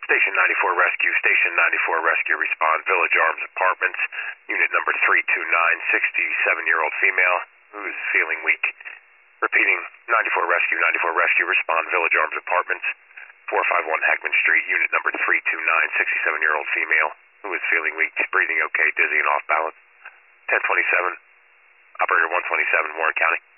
Station 94 Rescue, Station 94 Rescue, respond, Village Arms Apartments, unit number 329, 67-year-old female who is feeling weak. Repeating, 94 Rescue, respond, Village Arms Apartments, 451 Heckman Street, unit number 329, 67-year-old female who is feeling weak, breathing okay, dizzy and off balance. 1027, operator 127, Warren County.